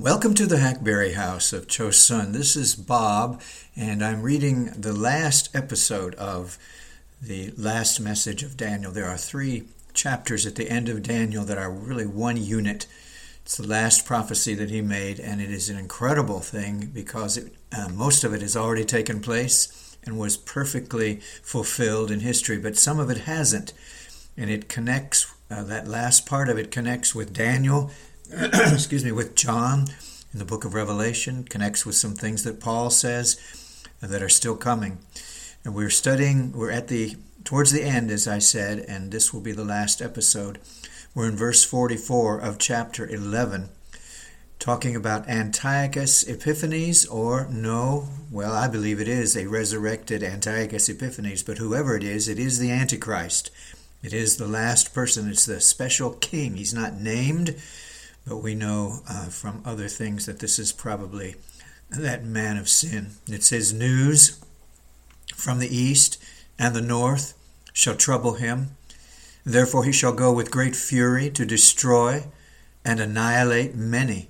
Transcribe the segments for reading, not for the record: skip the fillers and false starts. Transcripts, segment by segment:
Welcome to the Hackberry House of Chosun. This is Bob, and I'm reading the last episode of the last message of Daniel. There are 3 chapters at the end of Daniel that are really one unit. It's the last prophecy that he made, and it is an incredible thing because most of it has already taken place and was perfectly fulfilled in history, but some of it hasn't. And it connects, that last part of it connects with Daniel, with John in the book of Revelation, connects with some things that Paul says that are still coming. And we're towards the end, as I said, and this will be the last episode. We're in verse 44 of chapter 11, talking about Antiochus Epiphanes, I believe it is a resurrected Antiochus Epiphanes, but whoever it is the Antichrist. It is the last person. It's the special king. He's not named, but we know from other things that this is probably that man of sin. It says, news from the east and the north shall trouble him. Therefore he shall go with great fury to destroy and annihilate many.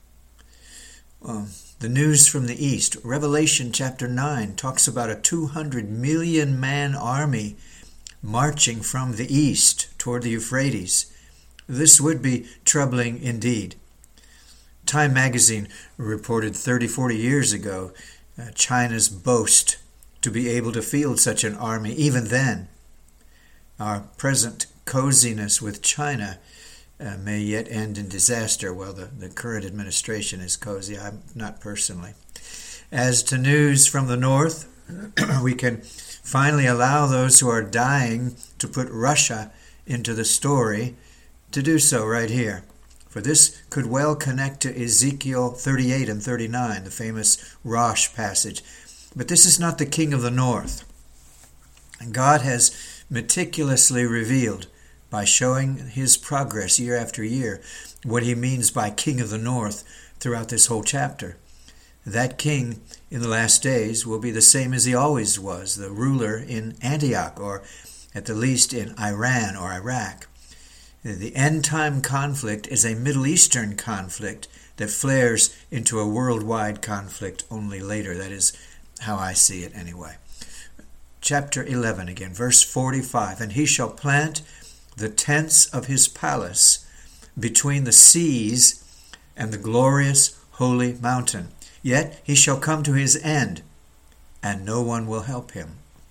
The news from the east. Revelation chapter 9 talks about a 200 million man army marching from the east toward the Euphrates. This would be troubling indeed. Time magazine reported 40 years ago China's boast to be able to field such an army even then. Our present coziness with China may yet end in disaster. Well, the current administration is cozy. I'm not personally. As to news from the north, we can finally allow those who are dying to put Russia into the story to do so right here. For this could well connect to Ezekiel 38 and 39, the famous Rosh passage. But this is not the king of the north. And God has meticulously revealed by showing his progress year after year what he means by king of the north throughout this whole chapter. That king in the last days will be the same as he always was, the ruler in Antioch, or at the least in Iran or Iraq. The end-time conflict is a Middle Eastern conflict that flares into a worldwide conflict only later. That is how I see it anyway. Chapter 11 again, verse 45. And he shall plant the tents of his palace between the seas and the glorious holy mountain. Yet he shall come to his end, and no one will help him.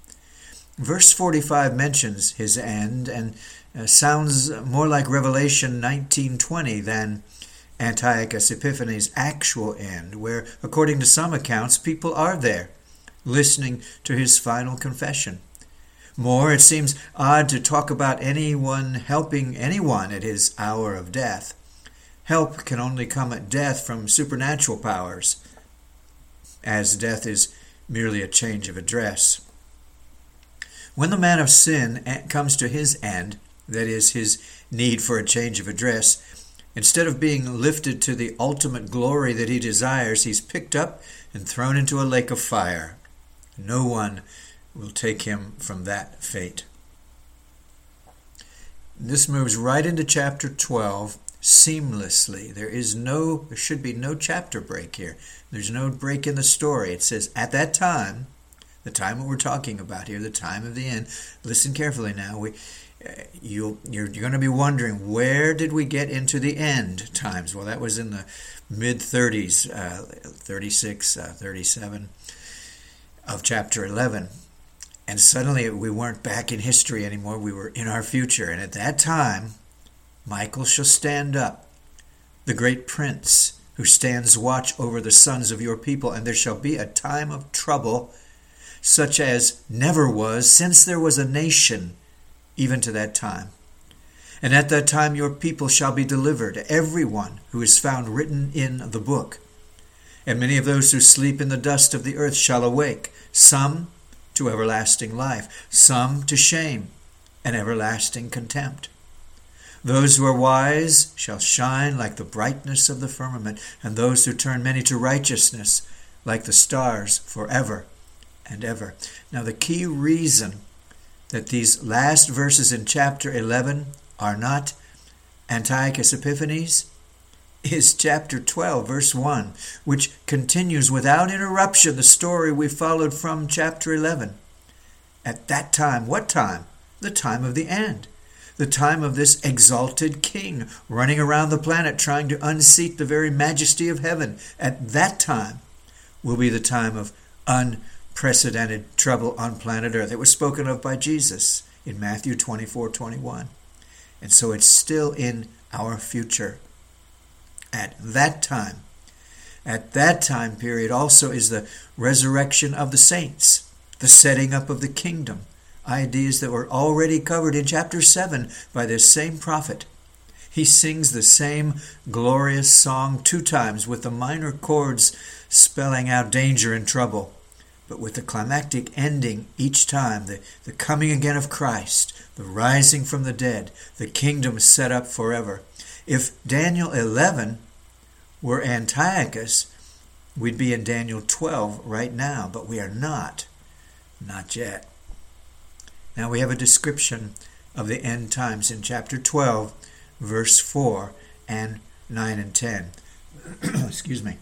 Verse 45 mentions his end and sounds more like Revelation 19:20 than Antiochus Epiphanes' actual end, where, according to some accounts, people are there, listening to his final confession. More, it seems odd to talk about anyone helping anyone at his hour of death. Help can only come at death from supernatural powers, as death is merely a change of address. When the man of sin comes to his end, that is, his need for a change of address, instead of being lifted to the ultimate glory that he desires, he's picked up and thrown into a lake of fire. No one will take him from that fate. This moves right into chapter 12 seamlessly. There should be no chapter break here. There's no break in the story. It says, at that time, the time that we're talking about here, the time of the end. Listen carefully now. You're going to be wondering, where did we get into the end times? Well, that was in the mid-30s, 36, 37 of chapter 11. And suddenly we weren't back in history anymore. We were in our future. And at that time, Michael shall stand up, the great prince who stands watch over the sons of your people. And there shall be a time of trouble such as never was since there was a nation, even to that time. And at that time your people shall be delivered, everyone who is found written in the book. And many of those who sleep in the dust of the earth shall awake, some to everlasting life, some to shame and everlasting contempt. Those who are wise shall shine like the brightness of the firmament, and those who turn many to righteousness like the stars forever and ever. Now, the key reason that these last verses in chapter 11 are not Antiochus Epiphanes is chapter 12, verse 1, which continues without interruption the story we followed from chapter 11. At that time, what time? The time of the end. The time of this exalted king running around the planet trying to unseat the very majesty of heaven. At that time will be the time of unprecedented trouble on planet Earth. It was spoken of by Jesus in Matthew 24:21. And so it's still in our future. At that time period also is the resurrection of the saints, the setting up of the kingdom, ideas that were already covered in chapter 7 by this same prophet. He sings the same glorious song 2 times with the minor chords spelling out danger and trouble, but with the climactic ending each time, the coming again of Christ, the rising from the dead, the kingdom set up forever. If Daniel 11 were Antiochus, we'd be in Daniel 12 right now, but we are not. Not yet. Now we have a description of the end times in chapter 12, verse 4 and 9 and 10. Excuse me.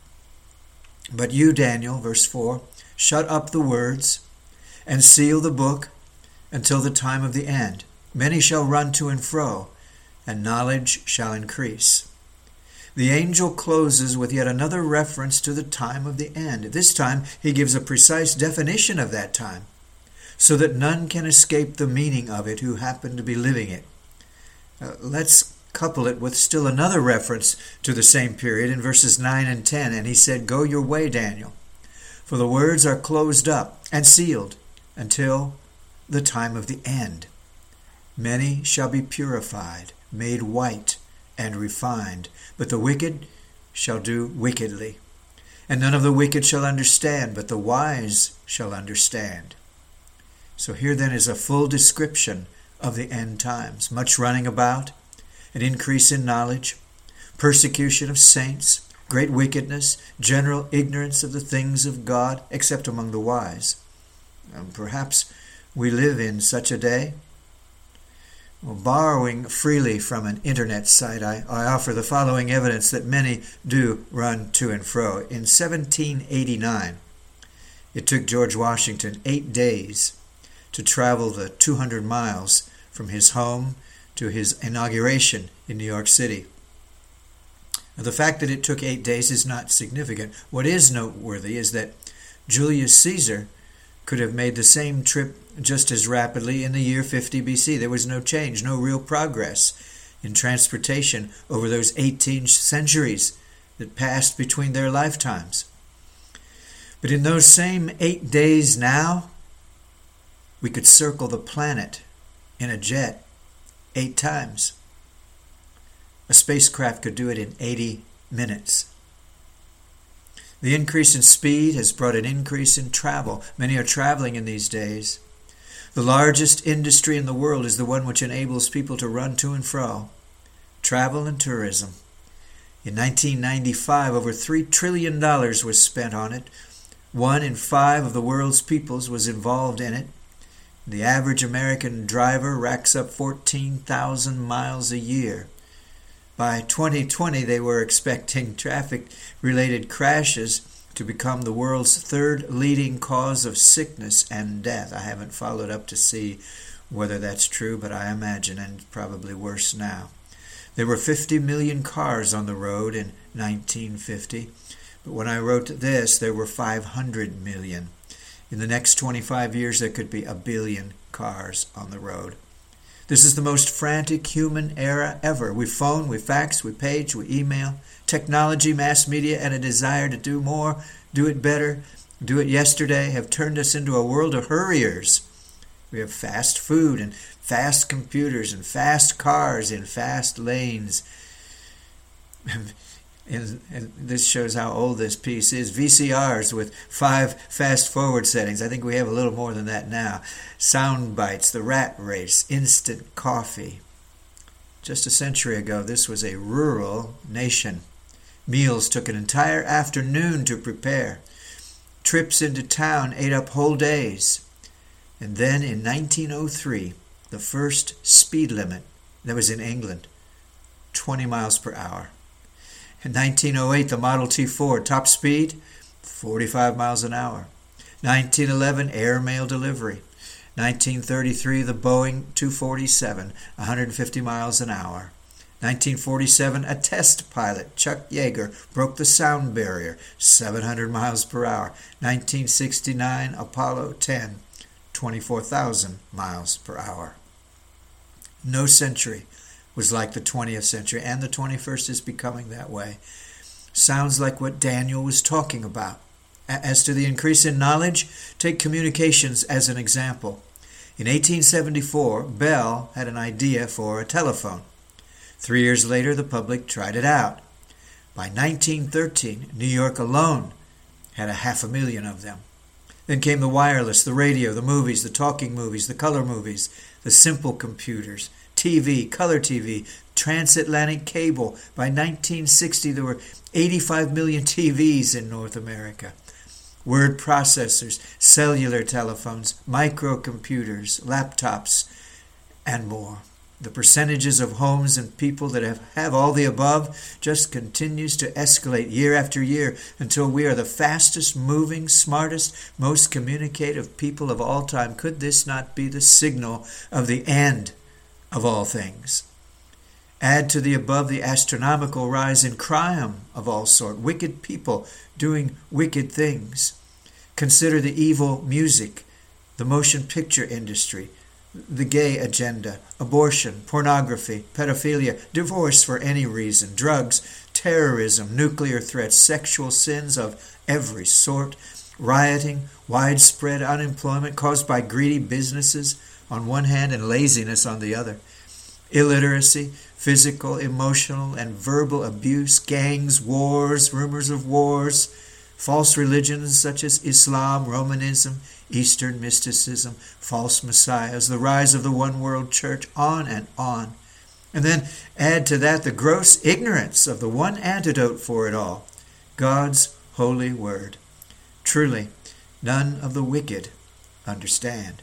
But you, Daniel, verse 4, shut up the words and seal the book until the time of the end. Many shall run to and fro, and knowledge shall increase. The angel closes with yet another reference to the time of the end. This time he gives a precise definition of that time, so that none can escape the meaning of it who happen to be living it. Let's couple it with still another reference to the same period in verses 9 and 10. And he said, Go your way, Daniel, for the words are closed up and sealed until the time of the end. Many shall be purified, made white, and refined, but the wicked shall do wickedly. And none of the wicked shall understand, but the wise shall understand. So here then is a full description of the end times. Much running about, an increase in knowledge, persecution of saints, great wickedness, general ignorance of the things of God, except among the wise. Perhaps we live in such a day. Well, borrowing freely from an internet site, I offer the following evidence that many do run to and fro. In 1789, it took George Washington 8 days to travel the 200 miles from his home to his inauguration in New York City. Now, the fact that it took 8 days is not significant. What is noteworthy is that Julius Caesar could have made the same trip just as rapidly in the year 50 BC. There was no change, no real progress in transportation over those 18 centuries that passed between their lifetimes. But in those same 8 days now, we could circle the planet in a jet 8 times. A spacecraft could do it in 80 minutes. The increase in speed has brought an increase in travel. Many are traveling in these days. The largest industry in the world is the one which enables people to run to and fro. Travel and tourism. In 1995, over $3 trillion was spent on it. 1 in 5 of the world's peoples was involved in it. The average American driver racks up 14,000 miles a year. By 2020, they were expecting traffic-related crashes to become the world's 3rd leading cause of sickness and death. I haven't followed up to see whether that's true, but I imagine, and probably worse now. There were 50 million cars on the road in 1950, but when I wrote this, there were 500 million. In the next 25 years, there could be 1 billion cars on the road. This is the most frantic human era ever. We phone, we fax, we page, we email. Technology, mass media, and a desire to do more, do it better, do it yesterday have turned us into a world of hurriers. We have fast food and fast computers and fast cars in fast lanes. And this shows how old this piece is. VCRs with 5 fast-forward settings. I think we have a little more than that now. Sound bites, the rat race, instant coffee. Just a century ago, this was a rural nation. Meals took an entire afternoon to prepare. Trips into town ate up whole days. And then in 1903, the first speed limit that was in England, 20 miles per hour. In 1908, the Model T Ford, top speed, 45 miles an hour. 1911, airmail delivery. 1933, the Boeing 247, 150 miles an hour. 1947, a test pilot, Chuck Yeager, broke the sound barrier, 700 miles per hour. 1969, Apollo 10, 24,000 miles per hour. No century was like the 20th century, and the 21st is becoming that way. Sounds like what Daniel was talking about. As to the increase in knowledge, take communications as an example. In 1874, Bell had an idea for a telephone. 3 years later, the public tried it out. By 1913, New York alone had 500,000 of them. Then came the wireless, the radio, the movies, the talking movies, the color movies, the simple computers, TV, color TV, transatlantic cable. By 1960, there were 85 million TVs in North America. Word processors, cellular telephones, microcomputers, laptops, and more. The percentages of homes and people that have all the above just continues to escalate year after year until we are the fastest moving, smartest, most communicative people of all time. Could this not be the signal of the end of all things? Add to the above the astronomical rise in crime of all sort, wicked people doing wicked things. Consider the evil music, the motion picture industry, the gay agenda, abortion, pornography, pedophilia, divorce for any reason, drugs, terrorism, nuclear threats, sexual sins of every sort, rioting, widespread unemployment caused by greedy businesses on one hand and laziness on the other, illiteracy, physical, emotional, and verbal abuse, gangs, wars, rumors of wars, false religions such as Islam, Romanism, Eastern mysticism, false messiahs, the rise of the one-world church, on and on. And then add to that the gross ignorance of the one antidote for it all, God's holy word. Truly, none of the wicked understand.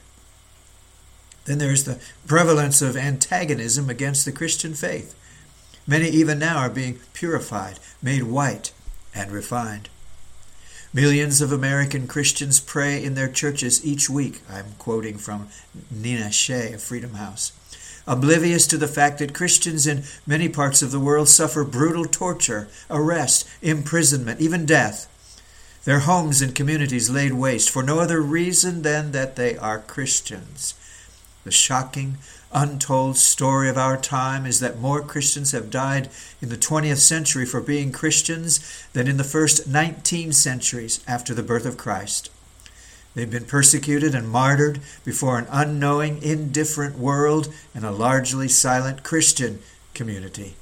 Then there's the prevalence of antagonism against the Christian faith. Many even now are being purified, made white, and refined. Millions of American Christians pray in their churches each week. I'm quoting from Nina Shea of Freedom House. Oblivious to the fact that Christians in many parts of the world suffer brutal torture, arrest, imprisonment, even death. Their homes and communities laid waste for no other reason than that they are Christians. The shocking, untold story of our time is that more Christians have died in the 20th century for being Christians than in the first 19 centuries after the birth of Christ. They've been persecuted and martyred before an unknowing, indifferent world and a largely silent Christian community.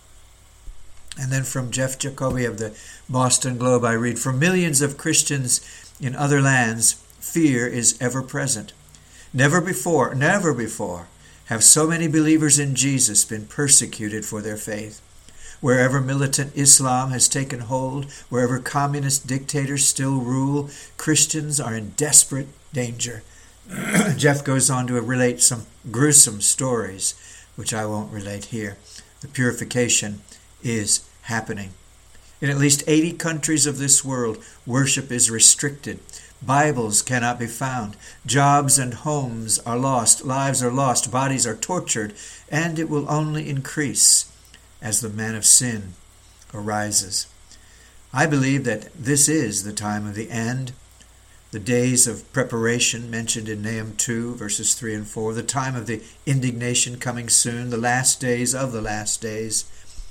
And then from Jeff Jacoby of the Boston Globe, I read, "For millions of Christians in other lands, fear is ever present. Never before have so many believers in Jesus been persecuted for their faith. Wherever militant Islam has taken hold, wherever communist dictators still rule, Christians are in desperate danger." Jeff goes on to relate some gruesome stories, which I won't relate here. The purification is happening. In at least 80 countries of this world, worship is restricted. Bibles cannot be found. Jobs and homes are lost. Lives are lost. Bodies are tortured. And it will only increase as the man of sin arises. I believe that this is the time of the end, the days of preparation mentioned in Nahum 2, verses 3 and 4, the time of the indignation coming soon, the last days of the last days.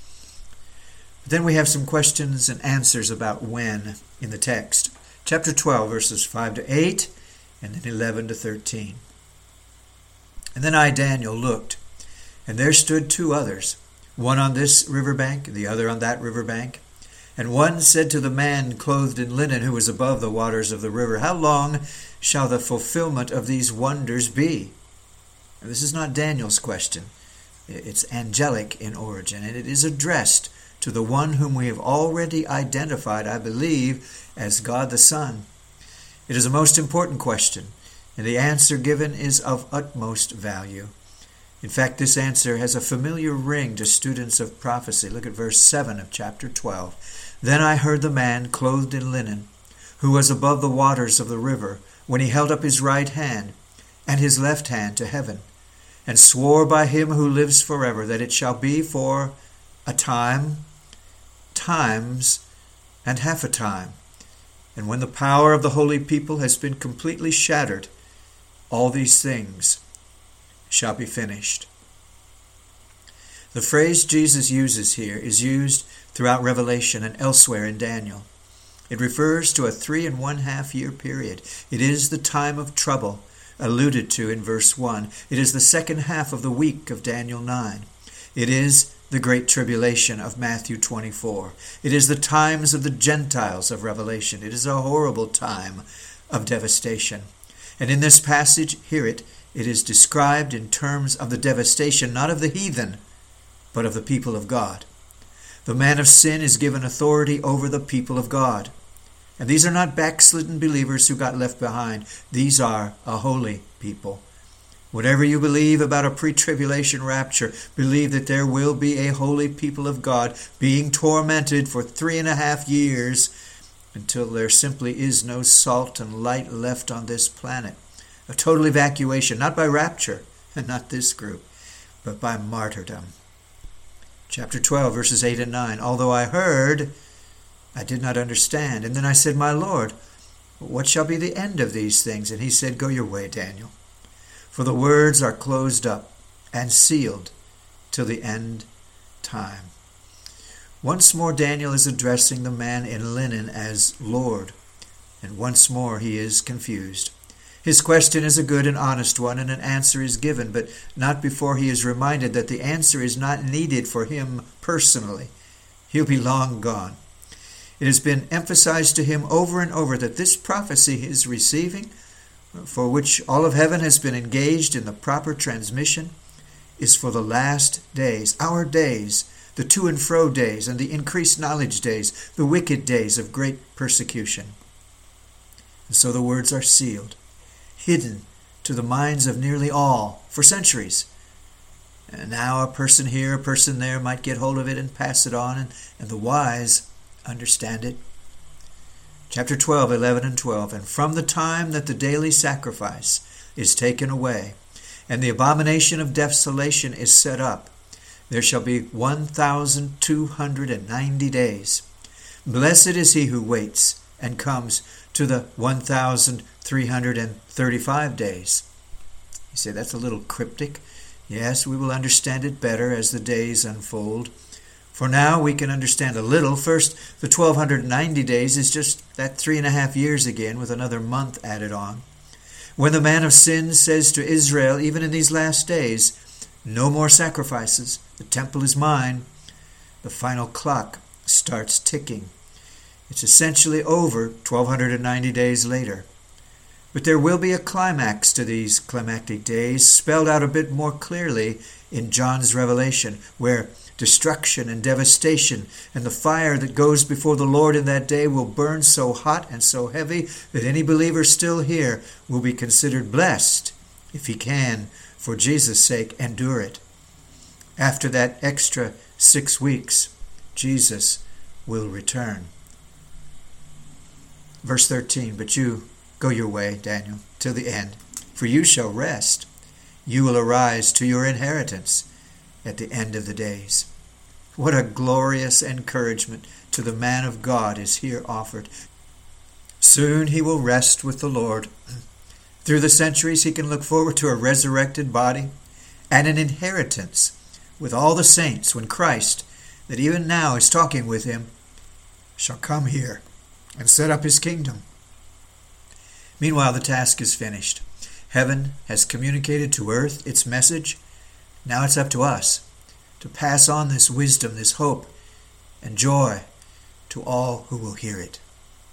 But then we have some questions and answers about when in the text. Chapter 12, verses 5 to 8, and then 11 to 13. "And then I, Daniel, looked, and there stood 2 others, one on this riverbank, the other on that riverbank. And one said to the man clothed in linen who was above the waters of the river, 'How long shall the fulfillment of these wonders be?'" And this is not Daniel's question. It's angelic in origin, and it is addressed to the one whom we have already identified, I believe, as God the Son. It is a most important question, and the answer given is of utmost value. In fact, this answer has a familiar ring to students of prophecy. Look at verse 7 of chapter 12. Then I heard the man clothed in linen, who was above the waters of the river, when he held up his right hand and his left hand to heaven, and swore by him who lives forever, that it shall be for a time, times, and half a time. And when the power of the holy people has been completely shattered, all these things shall be finished. The phrase Jesus uses here is used throughout Revelation and elsewhere in Daniel. It refers to a 3.5 year period. It is the time of trouble alluded to in verse 1. It is the second half of the week of Daniel 9. It is the great tribulation of Matthew 24. It is the times of the Gentiles of Revelation. It is a horrible time of devastation. And in this passage, it is described in terms of the devastation, not of the heathen, but of the people of God. The man of sin is given authority over the people of God. And these are not backslidden believers who got left behind. These are a holy people. Whatever you believe about a pre-tribulation rapture, believe that there will be a holy people of God being tormented for 3.5 years until there simply is no salt and light left on this planet. A total evacuation, not by rapture, and not this group, but by martyrdom. Chapter 12, verses 8 and 9. Although I heard, I did not understand. And then I said, My Lord, what shall be the end of these things? And he said, Go your way, Daniel. For the words are closed up and sealed till the end time. Once more Daniel is addressing the man in linen as Lord, and once more he is confused. His question is a good and honest one, and an answer is given, but not before he is reminded that the answer is not needed for him personally. He'll be long gone. It has been emphasized to him over and over that this prophecy he is receiving, for which all of heaven has been engaged in the proper transmission, is for the last days, our days, the to and fro days and the increased knowledge days, the wicked days of great persecution. And so the words are sealed, hidden to the minds of nearly all for centuries. And now a person here, a person there might get hold of it and pass it on, and the wise understand it. Chapter 12, 11 and 12. And from the time that the daily sacrifice is taken away, and the abomination of desolation is set up, there shall be 1,290 days. Blessed is he who waits and comes to the 1,335 days. You say, that's a little cryptic. Yes, we will understand it better as the days unfold. For now we can understand a little. First, the 1,290 days is just that 3.5 years again, with another month added on. When the man of sin says to Israel, even in these last days, no more sacrifices, the temple is mine, the final clock starts ticking. It's essentially over 1,290 days later. But there will be a climax to these climactic days, spelled out a bit more clearly in John's Revelation, where destruction and devastation and the fire that goes before the Lord in that day will burn so hot and so heavy that any believer still here will be considered blessed if he can, for Jesus' sake, endure it. After that extra 6 weeks, Jesus will return. Verse 13, but you go your way, Daniel, till the end, for you shall rest. You will arise to your inheritance at the end of the days. What a glorious encouragement to the man of God is here offered. Soon he will rest with the Lord. Through the centuries he can look forward to a resurrected body and an inheritance with all the saints when Christ, that even now is talking with him, shall come here and set up his kingdom. Meanwhile, the task is finished. Heaven has communicated to earth its message. Now it's up to us to pass on this wisdom, this hope, and joy to all who will hear it.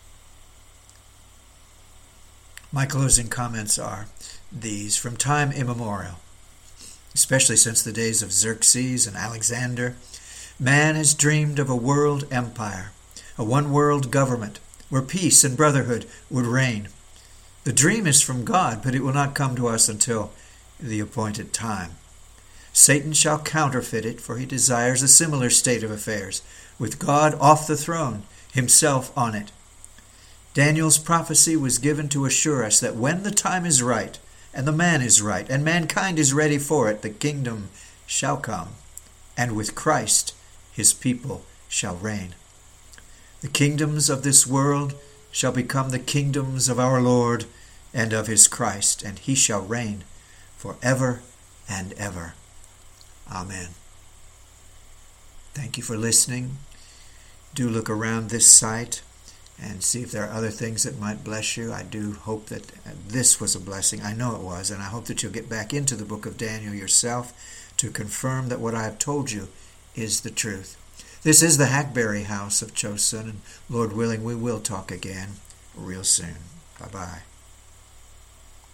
My closing comments are these. From time immemorial, especially since the days of Xerxes and Alexander, man has dreamed of a world empire, a one-world government, where peace and brotherhood would reign. The dream is from God, but it will not come to us until the appointed time. Satan shall counterfeit it, for he desires a similar state of affairs, with God off the throne, himself on it. Daniel's prophecy was given to assure us that when the time is right, and the man is right, and mankind is ready for it, the kingdom shall come, and with Christ his people shall reign. The kingdoms of this world shall become the kingdoms of our Lord and of his Christ, and he shall reign forever and ever. Amen. Thank you for listening. Do look around this site and see if there are other things that might bless you. I do hope that this was a blessing. I know it was, and I hope that you'll get back into the book of Daniel yourself to confirm that what I have told you is the truth. This is the Hackberry House of Chosun, and Lord willing, we will talk again real soon. Bye-bye.